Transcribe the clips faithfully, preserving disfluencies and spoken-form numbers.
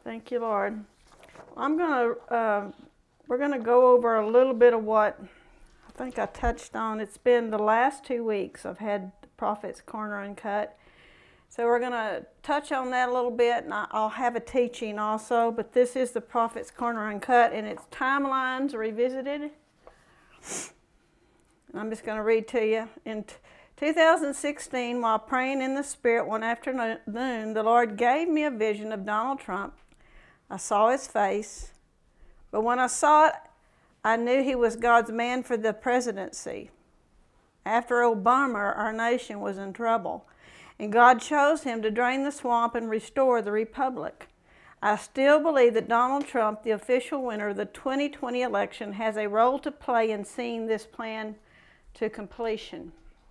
Thank you, Lord. I'm going to, uh, we're going to go over a little bit of what I think I touched on. It's been the last two weeks I've had Prophet's Corner Uncut. So we're going to touch on that a little bit, and I'll have a teaching also, but this is the Prophet's Corner Uncut, and it's Timelines Revisited. And I'm just going to read to you. In two thousand sixteen, while praying in the Spirit one afternoon, the Lord gave me a vision of Donald Trump. I saw his face, but when I saw it, I knew he was God's man for the presidency. After Obama, our nation was in trouble, and God chose him to drain the swamp and restore the republic. I still believe that Donald Trump, the official winner of the twenty twenty election, has a role to play in seeing this plan to completion.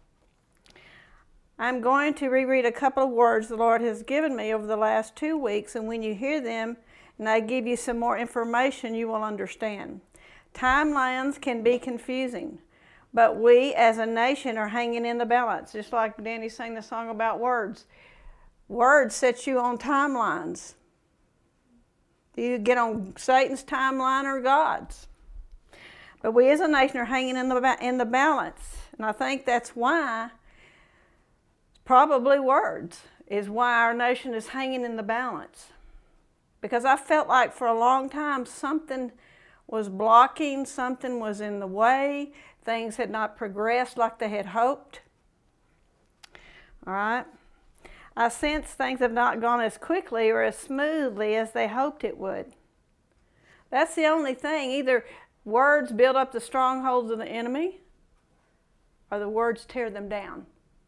I'm going to reread a couple of words the Lord has given me over the last two weeks, and when you hear them and I give you some more information, you will understand. Timelines can be confusing, but we as a nation are hanging in the balance, just like Danny sang the song about words. Words set you on timelines. Do you get on Satan's timeline or God's? But we as a nation are hanging in the, in the balance, and I think that's why, probably words, is why our nation is hanging in the balance. Because I felt like for a long time something was blocking, something was in the way, things had not progressed like they had hoped. All right? I sense things have not gone as quickly or as smoothly as they hoped it would. That's the only thing. Either words build up the strongholds of the enemy, or the words tear them down.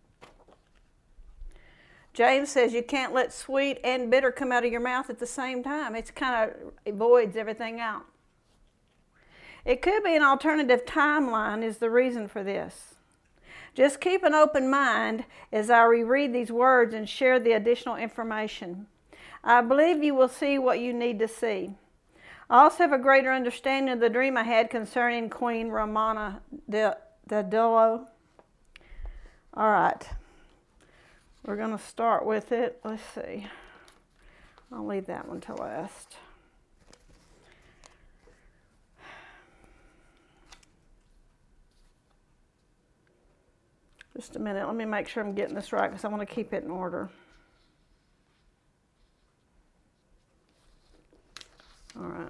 James says you can't let sweet and bitter come out of your mouth at the same time. It's kind of avoids everything out. It could be an alternative timeline is the reason for this. Just keep an open mind as I reread these words and share the additional information. I believe you will see what you need to see. I also have a greater understanding of the dream I had concerning Queen Romana Diallo. All right. We're going to start with it. Let's see. I'll leave that one to last. Just a minute. Let me make sure I'm getting this right because I want to keep it in order. All right.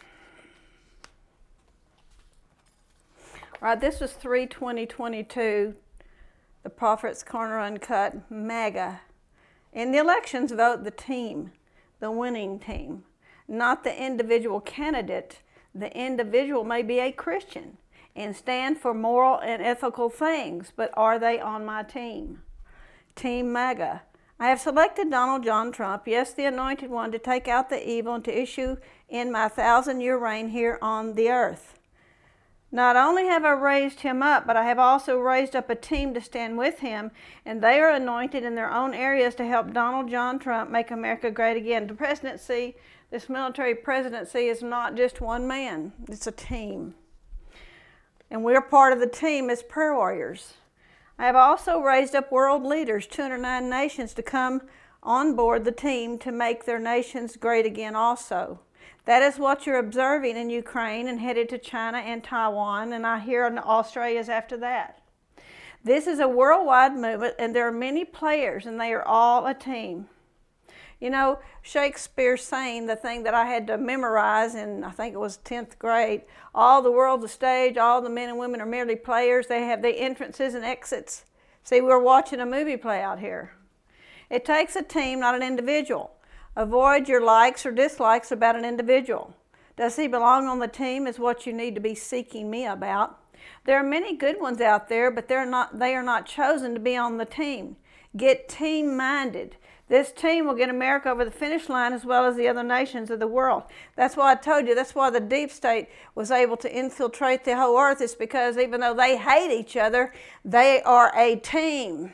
All right, this was three twenty twenty-two. The Prophet's Corner Uncut, MAGA. In the elections, vote the team, the winning team, not the individual candidate. The individual may be a Christian and stand for moral and ethical things, but are they on my team? Team MAGA. I have selected Donald John Trump, yes, the anointed one, to take out the evil and to issue in my thousand-year reign here on the earth. Not only have I raised him up, but I have also raised up a team to stand with him, and they are anointed in their own areas to help Donald John Trump make America great again. The presidency, this military presidency, is not just one man. It's a team. And we're part of the team as prayer warriors. I have also raised up world leaders, two hundred nine nations, to come on board the team to make their nations great again also. That is what you're observing in Ukraine and headed to China and Taiwan, and I hear in Australia's after that. This is a worldwide movement, and there are many players, and they are all a team. You know, Shakespeare's saying, the thing that I had to memorize in, I think it was tenth grade, all the world's a stage, all the men and women are merely players. They have the entrances and exits. See, we're watching a movie play out here. It takes a team, not an individual. Avoid your likes or dislikes about an individual. Does he belong on the team is what you need to be seeking me about. There are many good ones out there, but they're not, they are not chosen to be on the team. Get team-minded. This team will get America over the finish line as well as the other nations of the world. That's why I told you, that's why the deep state was able to infiltrate the whole earth. It's because even though they hate each other, they are a team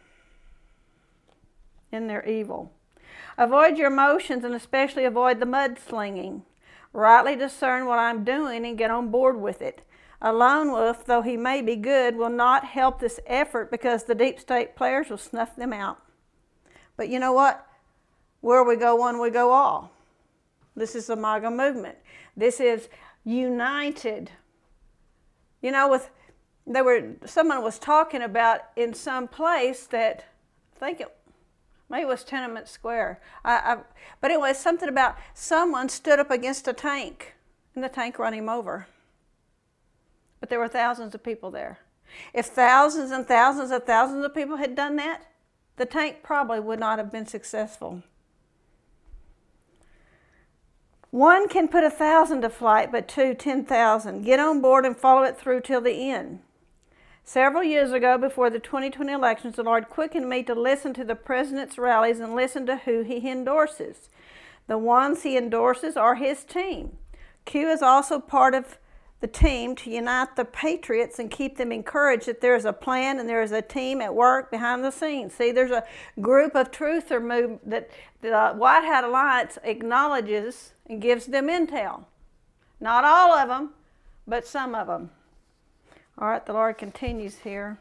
in their evil. Avoid your emotions and especially avoid the mudslinging. Rightly discern what I'm doing and get on board with it. A lone wolf, though he may be good, will not help this effort because the deep state players will snuff them out. But you know what? Where we go one, we go all. This is the MAGA movement. This is united. You know, with they were someone was talking about in some place that I think it maybe it was Tenement Square. I, I, but it was something about someone stood up against a tank and the tank ran him over. But there were thousands of people there. If thousands and thousands of thousands of people had done that, the tank probably would not have been successful. One can put a thousand to flight, but two, ten thousand. Get on board and follow it through till the end. Several years ago, before the twenty twenty elections, the Lord quickened me to listen to the president's rallies and listen to who he endorses. The ones he endorses are his team. Q is also part of the team to unite the patriots and keep them encouraged that there is a plan and there is a team at work behind the scenes. See, there's a group of truther move that the White Hat Alliance acknowledges and gives them intel. Not all of them, but some of them. All right, the Lord continues here.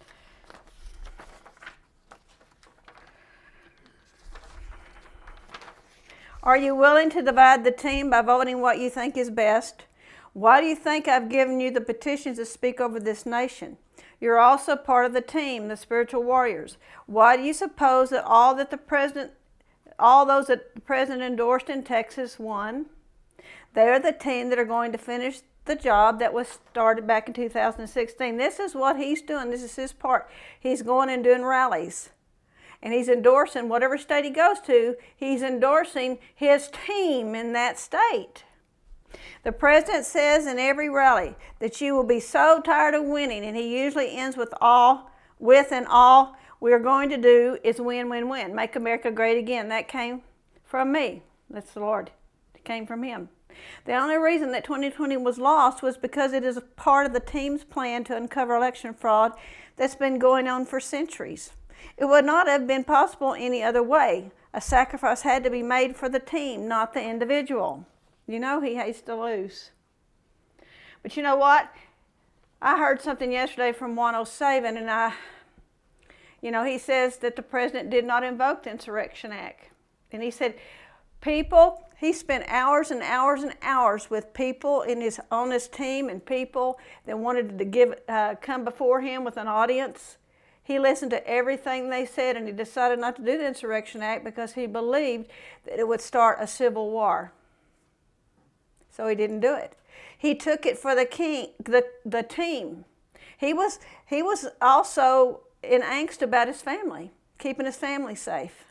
Are you willing to divide the team by voting what you think is best? Why do you think I've given you the petitions to speak over this nation? You're also part of the team, the spiritual warriors. Why do you suppose that all that the president, all those that the president endorsed in Texas won? They're the team that are going to finish the job that was started back in two thousand sixteen. This is what he's doing. This is his part. He's going and doing rallies. And he's endorsing whatever state he goes to, he's endorsing his team in that state. The president says in every rally that you will be so tired of winning, and he usually ends with all, with and all we are going to do is win, win, win. Make America great again. That came from me. That's the Lord. It came from him. The only reason that twenty twenty was lost was because it is a part of the team's plan to uncover election fraud that's been going on for centuries. It would not have been possible any other way. A sacrifice had to be made for the team, not the individual. You know he hates to lose. But you know what? I heard something yesterday from Juan O'Savin, and I, you know, he says that the president did not invoke the Insurrection Act. And he said, people, he spent hours and hours and hours with people in his, on his team and people that wanted to give, uh, come before him with an audience. He listened to everything they said, and he decided not to do the Insurrection Act because he believed that it would start a civil war. So he didn't do it. He took it for the king, the, the team. He was, he was also in angst about his family, keeping his family safe.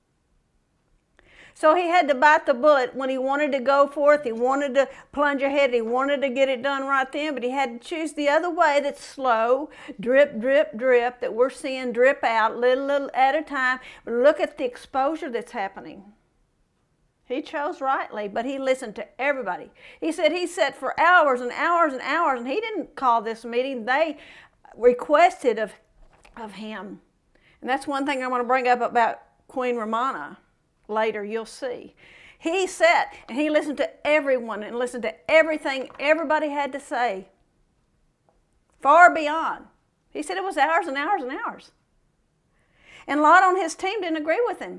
So he had to bite the bullet when he wanted to go forth. He wanted to plunge ahead. He wanted to get it done right then, but he had to choose the other way that's slow, drip, drip, drip, that we're seeing drip out little, little at a time. But look at the exposure that's happening. He chose rightly, but he listened to everybody. He said he sat for hours and hours and hours, and he didn't call this meeting. They requested of, of him. And that's one thing I want to bring up about Queen Romana. Later, you'll see. He sat and he listened to everyone and listened to everything everybody had to say. Far beyond. He said it was hours and hours and hours. And a lot on his team didn't agree with him.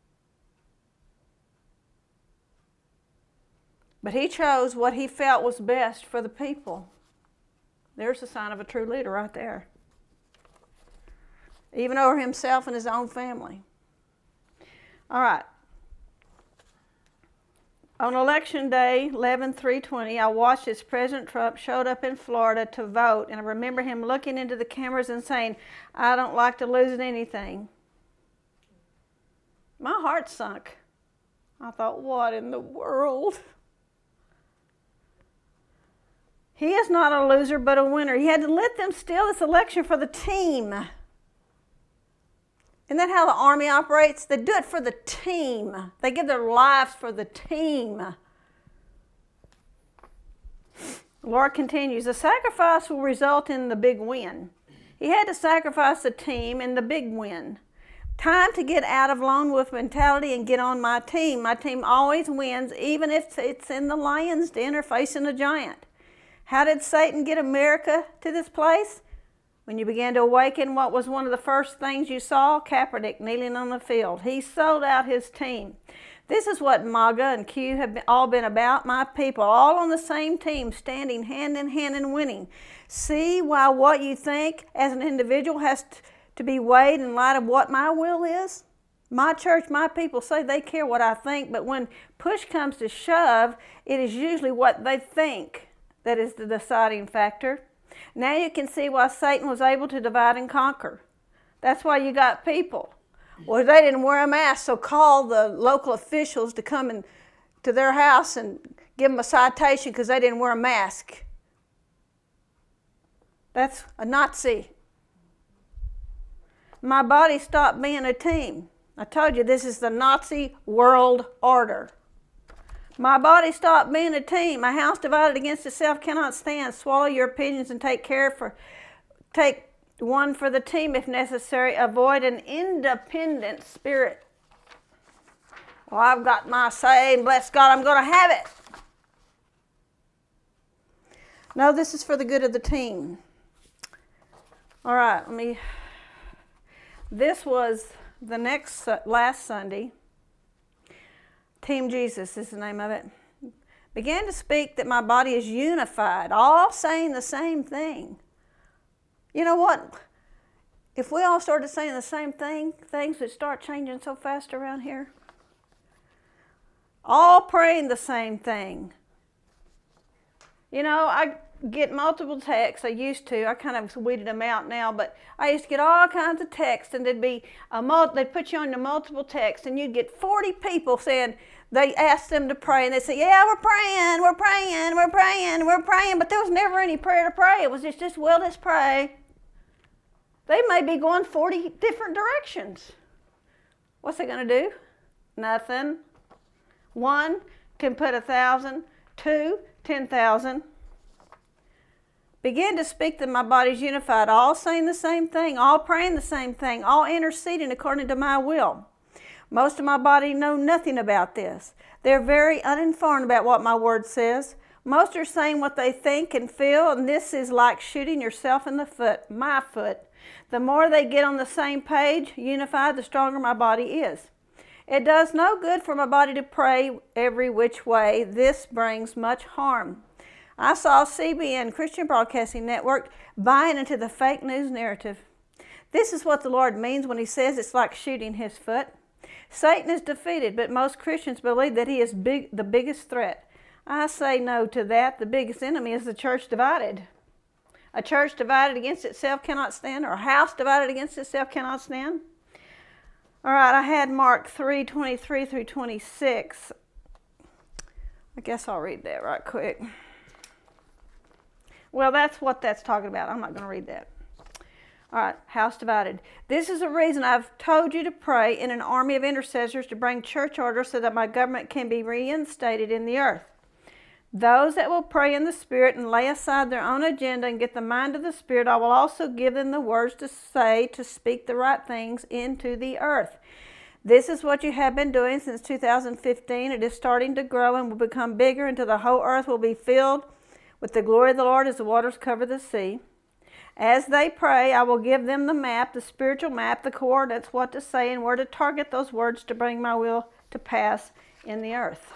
But he chose what he felt was best for the people. There's a sign of a true leader right there. Even over himself and his own family. All right. On election day, eleven three twenty, I watched as President Trump showed up in Florida to vote, and I remember him looking into the cameras and saying, I don't like to lose anything. My heart sunk. I thought, what in the world? He is not a loser, but a winner. He had to let them steal this election for the team. Isn't that how the Army operates? They do it for the team. They give their lives for the team. The Lord continues, the sacrifice will result in the big win. He had to sacrifice the team and the big win. Time to get out of lone wolf mentality and get on my team. My team always wins, even if it's in the lion's den or facing a giant. How did Satan get America to this place? When you began to awaken, what was one of the first things you saw? Kaepernick kneeling on the field. He sold out his team. This is what MAGA and Q have been, all been about. My people, all on the same team, standing hand in hand and winning. See why what you think as an individual has to be weighed in light of what my will is? My church, my people say they care what I think, but when push comes to shove, it is usually what they think that is the deciding factor. Now you can see why Satan was able to divide and conquer. That's why you got people. Well, they didn't wear a mask, so call the local officials to come in to their house and give them a citation because they didn't wear a mask. That's a Nazi. My body stopped being a team. I told you this is the Nazi world order. My body stopped being a team. A house divided against itself cannot stand. Swallow your opinions and take care for, take one for the team if necessary. Avoid an independent spirit. Well, I've got my say, and bless God, I'm going to have it. No, this is for the good of the team. All right, let me. This was the next, last Sunday. Team Jesus is the name of it. Began to speak that my body is unified, all saying the same thing. You know what? If we all started saying the same thing, things would start changing so fast around here. All praying the same thing. You know, I get multiple texts. I used to. I kind of weeded them out now, but I used to get all kinds of texts, and they'd be a mul- they'd put you on the multiple texts, and you'd get forty people saying they asked them to pray, and they'd say, "Yeah, we're praying, we're praying, we're praying, we're praying," but there was never any prayer to pray. It was just, just well, let's pray. They may be going forty different directions. What's it going to do? Nothing. One can put a thousand. Two, ten thousand. Begin to speak that my body's unified, all saying the same thing, all praying the same thing, all interceding according to my will. Most of my body know nothing about this. They're very uninformed about what my word says. Most are saying what they think and feel, and this is like shooting yourself in the foot, my foot. The more they get on the same page, unified, the stronger my body is. It does no good for my body to pray every which way. This brings much harm. I saw C B N, Christian Broadcasting Network, buying into the fake news narrative. This is what the Lord means when he says it's like shooting his foot. Satan is defeated, but most Christians believe that he is big, the biggest threat. I say no to that. The biggest enemy is the church divided. A church divided against itself cannot stand, or a house divided against itself cannot stand. All right, I had Mark three, twenty-three through twenty-six. I guess I'll read that right quick. Well, that's what that's talking about. I'm not going to read that. All right, house divided. This is the reason I've told you to pray in an army of intercessors to bring church order so that my government can be reinstated in the earth. Those that will pray in the Spirit and lay aside their own agenda and get the mind of the Spirit, I will also give them the words to say, to speak the right things into the earth. This is what you have been doing since two thousand fifteen. It is starting to grow and will become bigger until the whole earth will be filled with the glory of the Lord as the waters cover the sea. As they pray, I will give them the map, the spiritual map, the coordinates, what to say and where to target those words to bring my will to pass in the earth.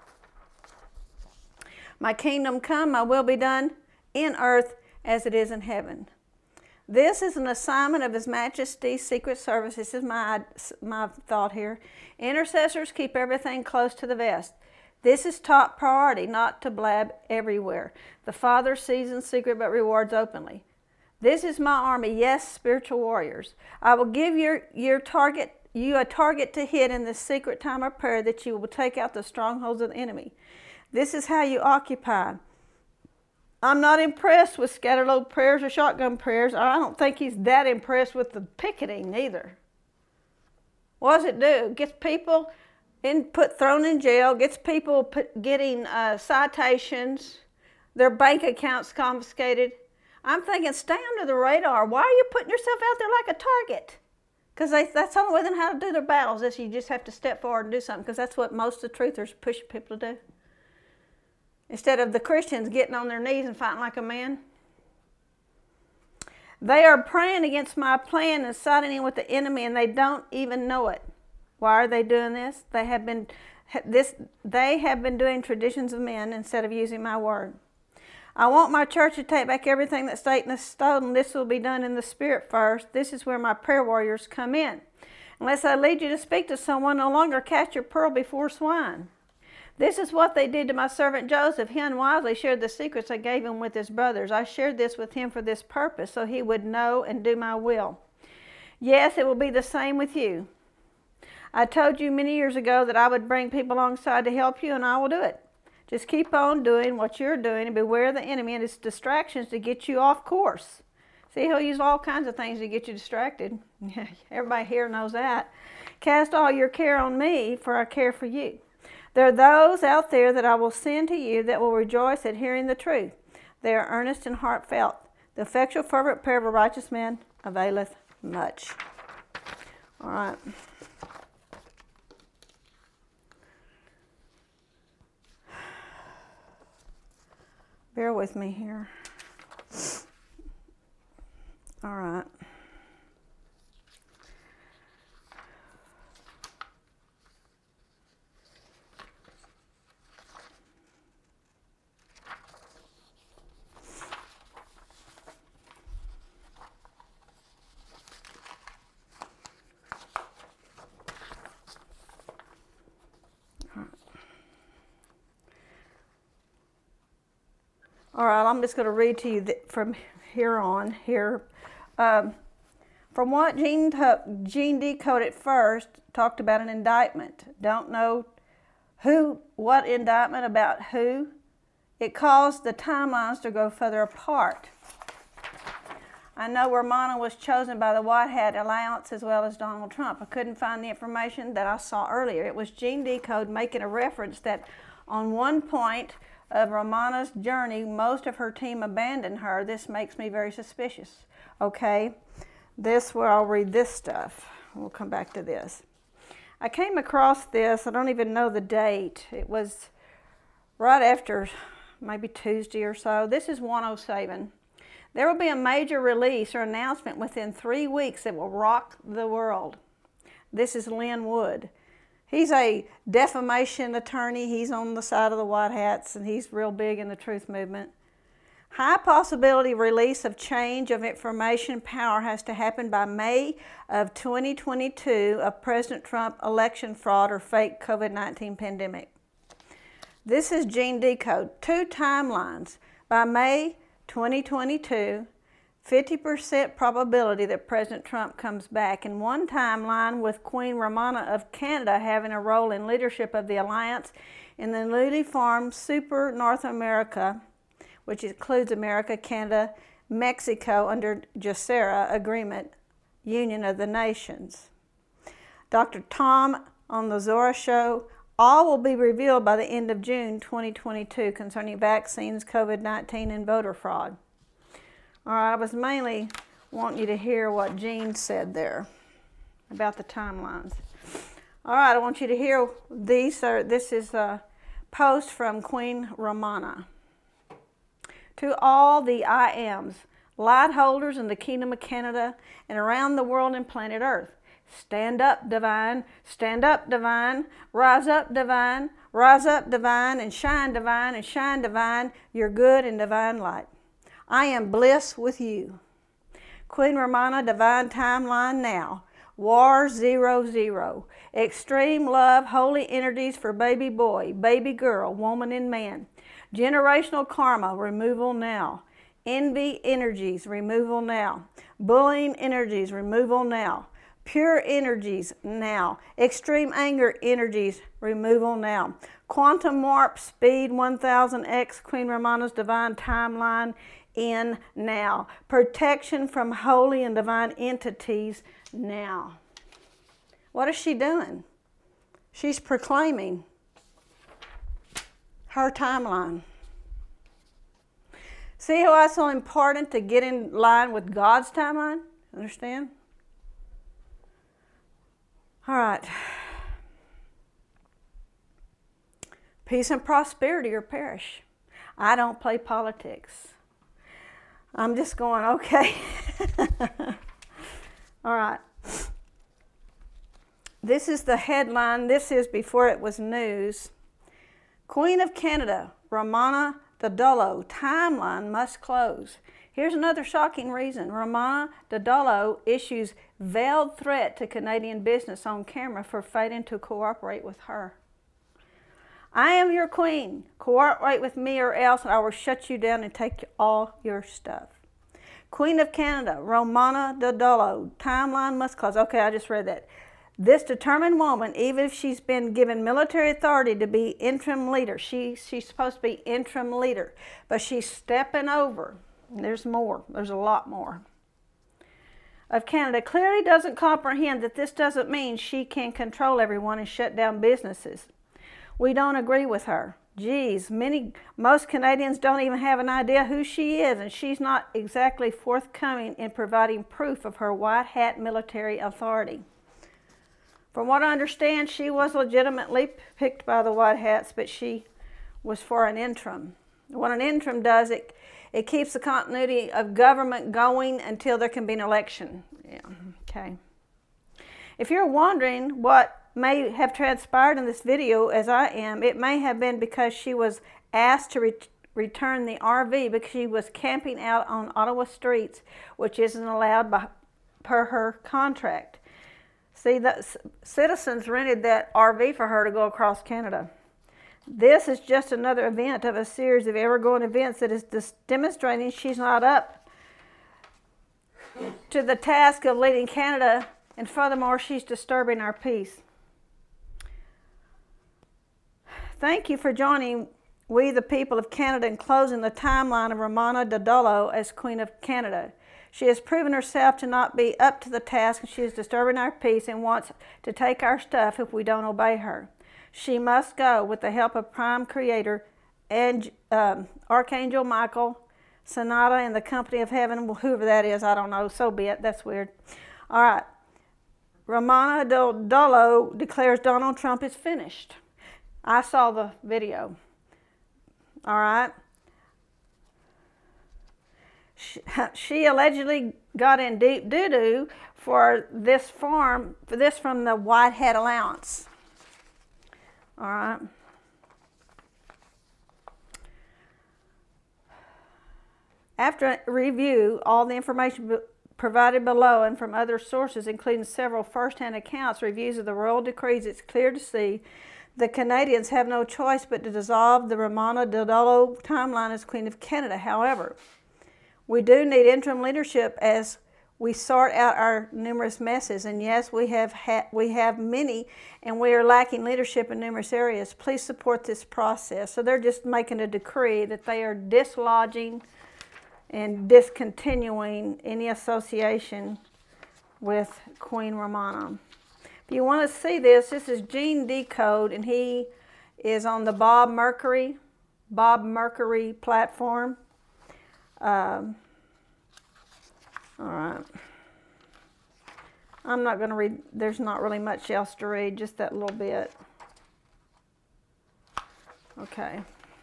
My kingdom come, my will be done in earth as it is in heaven. This is an assignment of His Majesty's Secret Service. This is my, my thought here. Intercessors keep everything close to the vest. This is top priority, not to blab everywhere. The Father sees in secret but rewards openly. This is my army, yes, spiritual warriors. I will give your, your target, you a target to hit in the secret time of prayer that you will take out the strongholds of the enemy. This is how you occupy. I'm not impressed with scatterload prayers or shotgun prayers. I don't think he's that impressed with the picketing either. What does it do? It gets people in, put, thrown in jail, gets people put, getting uh, citations, their bank accounts confiscated. I'm thinking, stay under the radar. Why are you putting yourself out there like a target? Because that's the only way they know how to do their battles, is you just have to step forward and do something, because that's what most of the truthers push people to do. Instead of the Christians getting on their knees and fighting like a man. They are praying against my plan and siding in with the enemy, and they don't even know it. Why are they doing this? They have been This, they have been doing traditions of men instead of using my word. I want my church to take back everything that Satan has stolen. This will be done in the Spirit first. This is where my prayer warriors come in. Unless I lead you to speak to someone, no longer cast your pearl before swine. This is what they did to my servant Joseph. He unwisely shared the secrets I gave him with his brothers. I shared this with him for this purpose, so he would know and do my will. Yes, it will be the same with you. I told you many years ago that I would bring people alongside to help you, and I will do it. Just keep on doing what you're doing and beware of the enemy and his distractions to get you off course. See, he'll use all kinds of things to get you distracted. Everybody here knows that. Cast all your care on me, for I care for you. There are those out there that I will send to you that will rejoice at hearing the truth. They are earnest and heartfelt. The effectual fervent prayer of a righteous man availeth much. All right. Bear with me here. All right. All right, I'm just going to read to you from here on here. Um, from what Gene, Gene Decoded first talked about an indictment. Don't know who, what indictment about who. It caused the timelines to go further apart. I know Romana was chosen by the White Hat Alliance as well as Donald Trump. I couldn't find the information that I saw earlier. It was Gene Decode making a reference that on one point of Romana's journey, most of her team abandoned her. This makes me very suspicious. Okay, this where I'll read this stuff. We'll come back to this. I came across this, I don't even know the date. It was right after maybe Tuesday or so. This is one oh seven. There will be a major release or announcement within three weeks that will rock the world. This is Lynn Wood. He's a defamation attorney. He's on the side of the White Hats, and he's real big in the truth movement. High possibility release of change of information power has to happen by May of twenty twenty-two of President Trump election fraud or fake COVID nineteen pandemic. This is Gene Decode. Two timelines. By May twenty twenty-two, fifty percent probability that President Trump comes back, and one timeline with Queen Romana of Canada having a role in leadership of the alliance in the newly formed Super North America, which includes America, Canada, Mexico under JESERA Agreement, Union of the Nations. Doctor Tom on the Zora Show. All will be revealed by the end of June twenty twenty-two concerning vaccines, COVID nineteen, and voter fraud. All right, I was mainly wanting you to hear what Gene said there about the timelines. All right, I want you to hear these. Are, this is a post from Queen Romana. To all the I Ams, light holders in the Kingdom of Canada and around the world and planet Earth. Stand up, divine, stand up, divine, rise up, divine, rise up, divine, and shine, divine, and shine, divine, your good and divine light. I am bliss with you. Queen Romana, divine timeline now. War zero zero. Extreme love, holy energies for baby boy, baby girl, woman and man. Generational karma, removal now. Envy energies, removal now. Bullying energies, removal now. Pure energies now. Extreme anger energies, removal now. Quantum warp speed one thousand X, Queen Romana's divine timeline in now. Protection from holy and divine entities now. What is she doing? She's proclaiming her timeline. See how it's so important to get in line with God's timeline? Understand? All right. Peace and prosperity or perish. I don't play politics. I'm just going, okay. All right. this is the headline. This is before it was news. Queen of Canada, Romana Dodolo, timeline must close. Here's another shocking reason. Romana Dodolo issues veiled threat to Canadian business on camera for failing to cooperate with her. I am your queen. Cooperate with me or else I will shut you down and take all your stuff. Queen of Canada, Romana Dodolo, timeline must close. Okay, I just read that. This determined woman, even if she's been given military authority to be interim leader, she, she's supposed to be interim leader, but she's stepping over. There's more. There's a lot more. Of Canada clearly doesn't comprehend that this doesn't mean she can control everyone and shut down businesses. We don't agree with her. Geez, many, most Canadians don't even have an idea who she is, and she's not exactly forthcoming in providing proof of her white hat military authority. From what I understand, she was legitimately picked by the White Hats, but she was for an interim. What an interim does, it, it keeps the continuity of government going until there can be an election. Yeah, okay. If you're wondering what may have transpired in this video, as I am, it may have been because she was asked to re return the R V because she was camping out on Ottawa streets, which isn't allowed by, per her contract. See, the citizens rented that R V for her to go across Canada. This is just another event of a series of ever-going events that is just demonstrating she's not up to the task of leading Canada, and furthermore, she's disturbing our peace. Thank you for joining we the people of Canada in closing the timeline of Romana Dodolo as Queen of Canada. She has proven herself to not be up to the task, and she is disturbing our peace and wants to take our stuff if we don't obey her. She must go with the help of Prime Creator and um, Archangel Michael, Sonata, and the Company of Heaven, whoever that is, I don't know, so be it, that's weird. All right, Romana Dodolo declares Donald Trump is finished. I saw the video, all right. She, she allegedly got in deep doo-doo for this farm, for this from the White Hat Allowance. All right. After a review, all the information provided below and from other sources, including several first-hand accounts, reviews of the royal decrees, it's clear to see the Canadians have no choice but to dissolve the Romana Dodolo timeline as Queen of Canada. However, we do need interim leadership as we sort out our numerous messes. And yes, we have ha we have many, and we are lacking leadership in numerous areas. Please support this process. So they're just making a decree that they are dislodging and discontinuing any association with Queen Romana. If you want to see this, this is Gene Decode, and he is on the Bob Mercury, Bob Mercury platform. Um, all right. I'm not going to read, there's not really much else to read, just that little bit. Okay.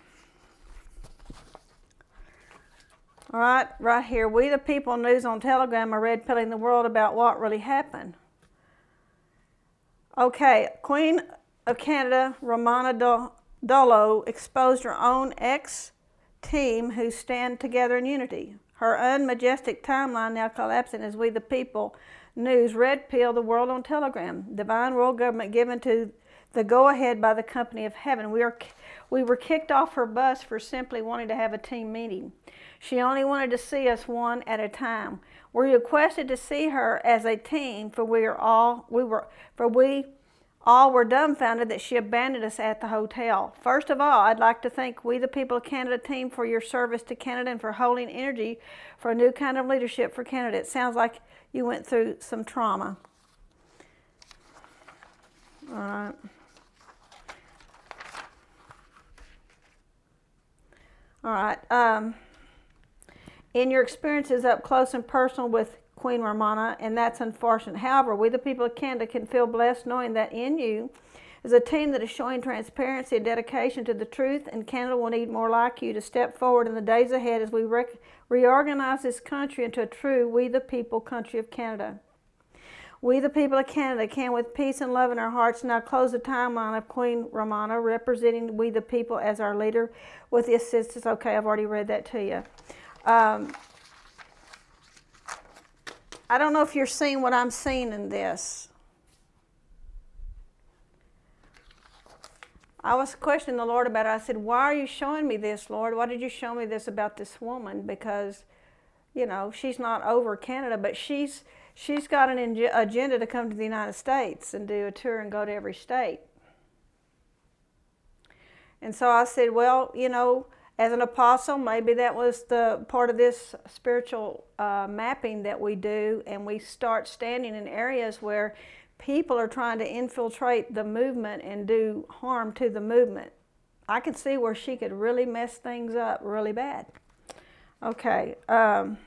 All right, right here. We the People News on Telegram are red pilling the world about what really happened. Okay, Queen of Canada, Romana Dodolo, exposed her own ex team who stand together in unity. Her unmajestic timeline now collapsing as We the People News red pill the world on Telegram. Divine world government given to the go-ahead by the Company of Heaven. We, are, we were kicked off her bus for simply wanting to have a team meeting. She only wanted to see us one at a time. We requested to see her as a team, for we are all we were for we all were dumbfounded that she abandoned us at the hotel. First of all, I'd like to thank We the People of Canada team for your service to Canada and for holding energy for a new kind of leadership for Canada. It sounds like you went through some trauma. All right. All right. Um, in your experiences up close and personal with Queen Romana, and that's unfortunate. However, We the People of Canada can feel blessed knowing that in you is a team that is showing transparency and dedication to the truth, and Canada will need more like you to step forward in the days ahead as we re reorganize this country into a true We the People country of Canada. We, the people of Canada, can with peace and love in our hearts now close the timeline of Queen Romana, representing we, the people, as our leader with the assistance. Okay, I've already read that to you. Um, I don't know if you're seeing what I'm seeing in this. I was questioning the Lord about it. I said, why are you showing me this, Lord? Why did you show me this about this woman? Because, you know, she's not over Canada, but she's she's got an agenda to come to the United States and do a tour and go to every state. And so I said, well, you know, as an apostle, maybe that was the part of this spiritual uh, mapping that we do, and we start standing in areas where people are trying to infiltrate the movement and do harm to the movement. I could see where she could really mess things up really bad. Okay. Um,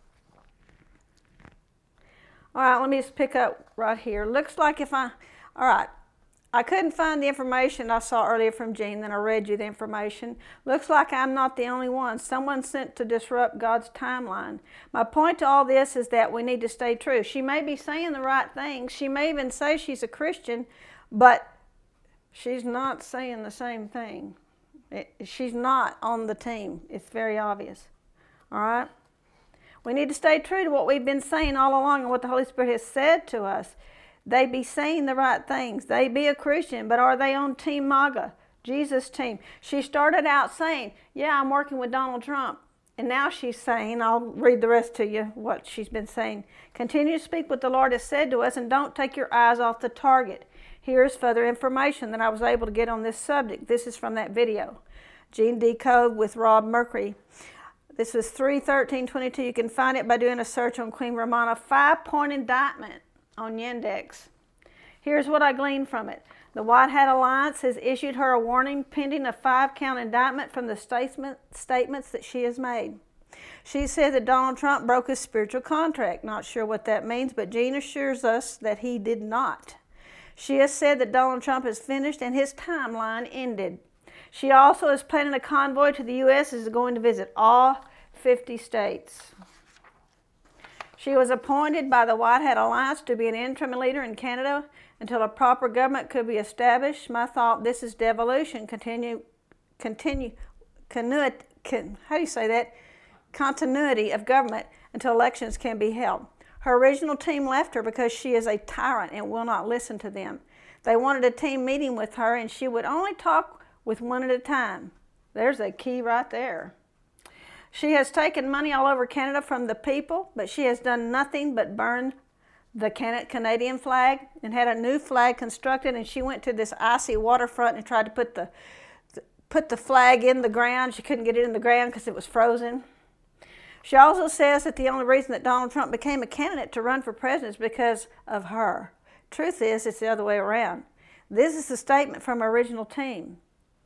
all right, let me just pick up right here. Looks like if I, all right, I couldn't find the information I saw earlier from Jean, then I read you the information. Looks like I'm not the only one. Someone sent to disrupt God's timeline. My point to all this is that we need to stay true. She may be saying the right things. She may even say she's a Christian, but she's not saying the same thing. It, she's not on the team. It's very obvious. All right? We need to stay true to what we've been saying all along and what the Holy Spirit has said to us. They be saying the right things. They be a Christian, but are they on Team MAGA, Jesus' team? She started out saying, yeah, I'm working with Donald Trump. And now she's saying, I'll read the rest to you, what she's been saying. Continue to speak what the Lord has said to us, and don't take your eyes off the target. Here's further information that I was able to get on this subject. This is from that video. Gene Decode with Rob Mercury. This was three thirteen twenty-two. You can find it by doing a search on Queen Romana. Five-point indictment on Yandex. Here's what I gleaned from it. The White Hat Alliance has issued her a warning pending a five-count indictment from the statement, statements that she has made. She said that Donald Trump broke his spiritual contract. Not sure what that means, but Jean assures us that he did not. She has said that Donald Trump is finished and his timeline ended. She also is planning a convoy to the U S and is going to visit all fifty states. She was appointed by the White Hat Alliance to be an interim leader in Canada until a proper government could be established. My thought, this is devolution. Continue, continue, continuity, can, how do you say that? Continuity of government until elections can be held. Her original team left her because she is a tyrant and will not listen to them. They wanted a team meeting with her, and she would only talk with one at a time. There's a key right there. She has taken money all over Canada from the people, but she has done nothing but burn the Canadian flag and had a new flag constructed, and she went to this icy waterfront and tried to put the, put the flag in the ground. She couldn't get it in the ground because it was frozen. She also says that the only reason that Donald Trump became a candidate to run for president is because of her. Truth is, it's the other way around. This is a statement from her original team.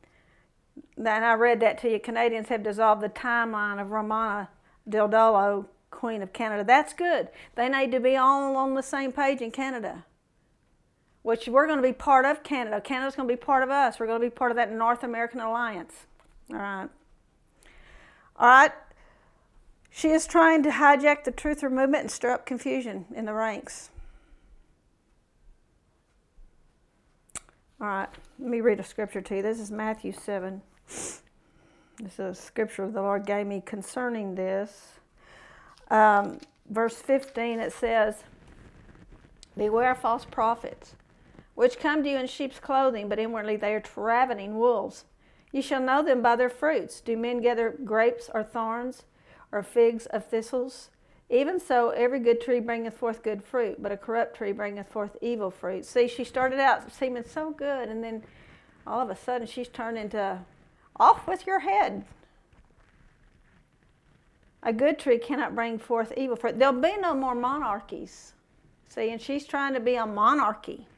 And I read that to you. Canadians have dissolved the timeline of Romana Diodolo, Queen of Canada. That's good. They need to be all on the same page in Canada, which we're going to be part of Canada. Canada's going to be part of us. We're going to be part of that North American alliance. All right. All right. She is trying to hijack the truther movement and stir up confusion in the ranks. All right, let me read a scripture to you. This is Matthew seven. This is a scripture the Lord gave me concerning this. Um, verse fifteen, it says, beware false prophets, which come to you in sheep's clothing, but inwardly they are ravening wolves. You shall know them by their fruits. Do men gather grapes or thorns, or figs of thistles? Even so, every good tree bringeth forth good fruit, but a corrupt tree bringeth forth evil fruit. See, she started out seeming so good, and then all of a sudden she's turned into, off with your head. A good tree cannot bring forth evil fruit. There'll be no more monarchies. See, and she's trying to be a monarchy.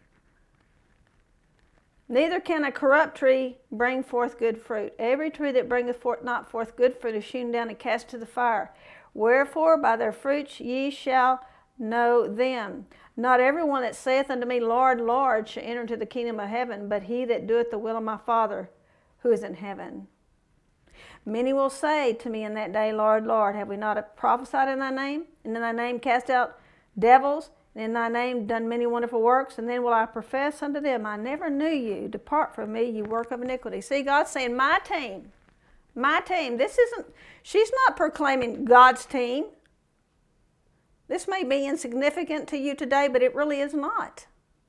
Neither can a corrupt tree bring forth good fruit. Every tree that bringeth forth not forth good fruit is hewn down and cast to the fire. Wherefore, by their fruits ye shall know them. Not everyone that saith unto me, Lord, Lord, shall enter into the kingdom of heaven, but he that doeth the will of my Father who is in heaven. Many will say to me in that day, Lord, Lord, have we not prophesied in thy name? And in thy name cast out devils, and in thy name done many wonderful works, and then will I profess unto them, I never knew you. Depart from me, you work of iniquity. See, God's saying, my team, my team. This isn't, she's not proclaiming God's team. This may be insignificant to you today, but it really is not.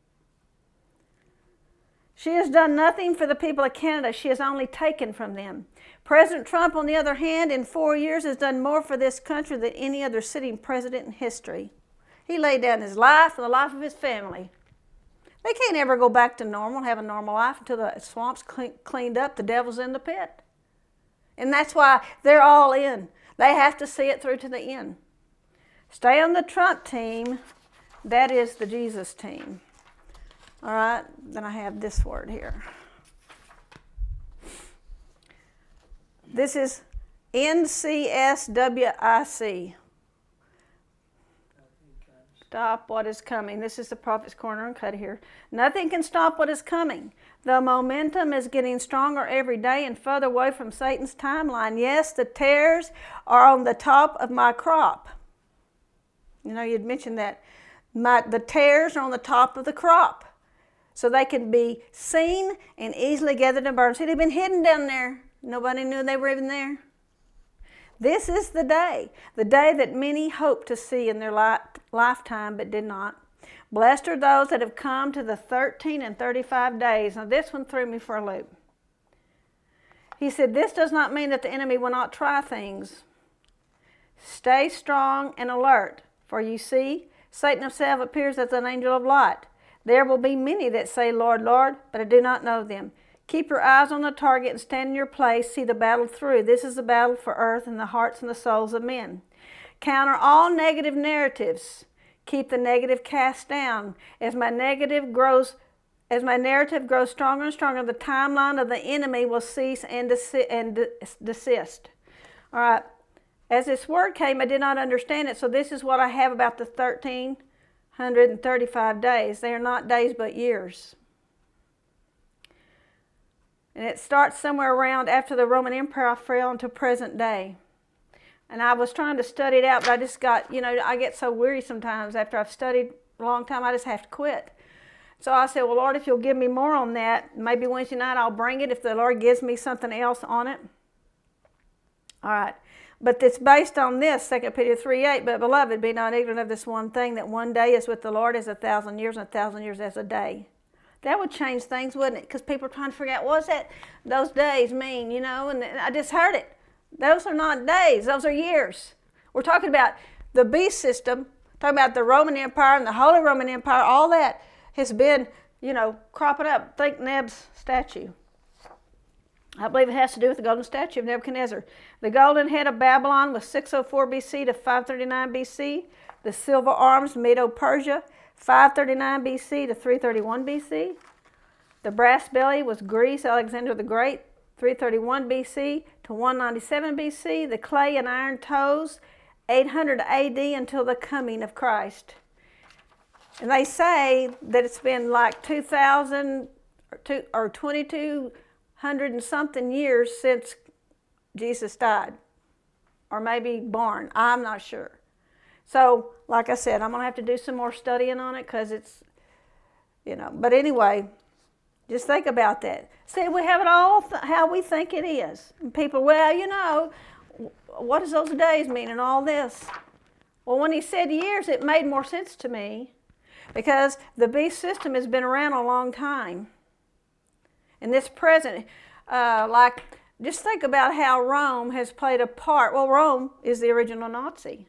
She has done nothing for the people of Canada. She has only taken from them. President Trump, on the other hand, in four years has done more for this country than any other sitting president in history. He laid down his life and the life of his family. They can't ever go back to normal, have a normal life until the swamp's clean, cleaned up, the devil's in the pit. And that's why they're all in. They have to see it through to the end. Stay on the Trump team. That is the Jesus team. All right, then I have this word here. This is N C S W I C. Stop what is coming. This is the Prophet's Corner Uncut here. Nothing can stop what is coming. The momentum is getting stronger every day and further away from Satan's timeline. Yes, the tares are on the top of my crop. You know, you'd mentioned that. My, the tares are on the top of the crop. So they can be seen and easily gathered and burned. See, they've been hidden down there. Nobody knew they were even there. This is the day, the day that many hoped to see in their li lifetime but did not. Blessed are those that have come to the thirteen and thirty-five days. Now this one threw me for a loop. He said, this does not mean that the enemy will not try things. Stay strong and alert, for you see, Satan himself appears as an angel of light. There will be many that say, Lord, Lord, but I do not know them. Keep your eyes on the target and stand in your place. See the battle through. This is the battle for earth and the hearts and the souls of men. Counter all negative narratives. Keep the negative cast down. As my negative grows, as my narrative grows stronger and stronger, the timeline of the enemy will cease and, desi and de desist. All right. As this word came, I did not understand it. So this is what I have about the thirteen thirty-five days. They are not days but years. And it starts somewhere around after the Roman Empire fell into present day. And I was trying to study it out, but I just got, you know, I get so weary sometimes after I've studied a long time, I just have to quit. So I said, well, Lord, if you'll give me more on that, maybe Wednesday night I'll bring it if the Lord gives me something else on it. All right. But it's based on this, Second Peter three eight. But beloved, be not ignorant of this one thing, that one day is with the Lord as a thousand years, and a thousand years as a day. That would change things, wouldn't it? Because people are trying to figure out, what does that, those days mean, you know? And I just heard it. Those are not days. Those are years. We're talking about the beast system, talking about the Roman Empire and the Holy Roman Empire. All that has been, you know, cropping up. Think Neb's statue. I believe it has to do with the golden statue of Nebuchadnezzar. The golden head of Babylon was six oh four B C to five thirty-nine B C. The silver arms, Medo-Persia, five thirty-nine B C to three thirty-one B C. The brass belly was Greece, Alexander the Great, three thirty-one B C to one ninety-seven B C. The clay and iron toes, eight hundred A D until the coming of Christ. And they say that it's been like two thousand or twenty-two hundred and something years since Jesus died, or maybe born. I'm not sure. So, like I said, I'm going to have to do some more studying on it because it's, you know, but anyway, just think about that. See, we have it all th how we think it is. And people, well, you know, what does those days mean and all this? Well, when he said years, it made more sense to me because the beast system has been around a long time. And this present, uh, like, just think about how Rome has played a part. Well, Rome is the original Nazi.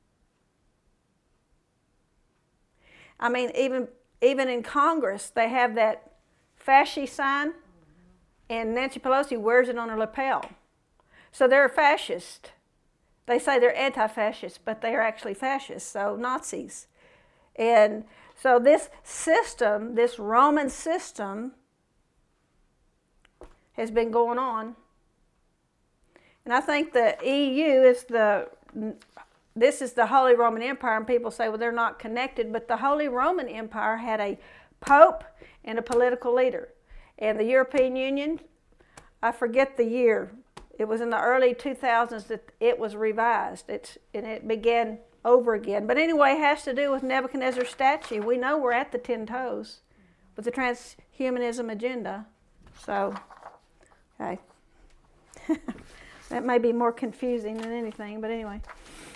I mean, even even in Congress, they have that fascist sign, and Nancy Pelosi wears it on her lapel. So they're fascist. They say they're anti-fascist, but they are actually fascists, so Nazis. And so this system, this Roman system, has been going on. And I think the E U is the... This is the Holy Roman Empire, and people say, well, they're not connected, but the Holy Roman Empire had a pope and a political leader. And the European Union, I forget the year, it was in the early two thousands that it was revised. It's, and it began over again. But anyway, it has to do with Nebuchadnezzar's statue. We know we're at the ten toes with the transhumanism agenda. So, okay. That may be more confusing than anything, but anyway.